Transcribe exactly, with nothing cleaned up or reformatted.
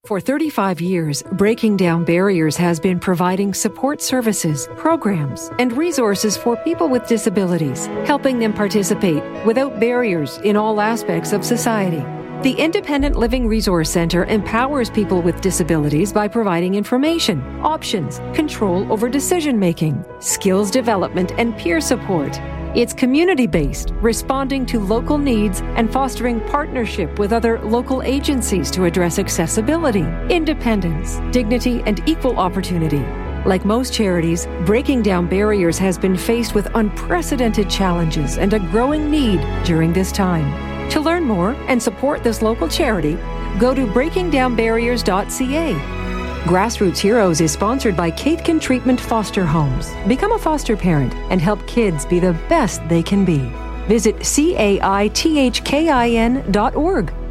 For thirty-five years, Breaking Down Barriers has been providing support services, programs, and resources for people with disabilities, helping them participate without barriers in all aspects of society. The Independent Living Resource Centre empowers people with disabilities by providing information, options, control over decision-making, skills development, and peer support. It's community-based, responding to local needs and fostering partnership with other local agencies to address accessibility, independence, dignity, and equal opportunity. Like most charities, Breaking Down Barriers has been faced with unprecedented challenges and a growing need during this time. To learn more and support this local charity, go to breaking down barriers dot c a. Grassroots Heroes is sponsored by Caitkin Treatment Foster Homes. Become a foster parent and help kids be the best they can be. Visit C A I T H K I N dot org.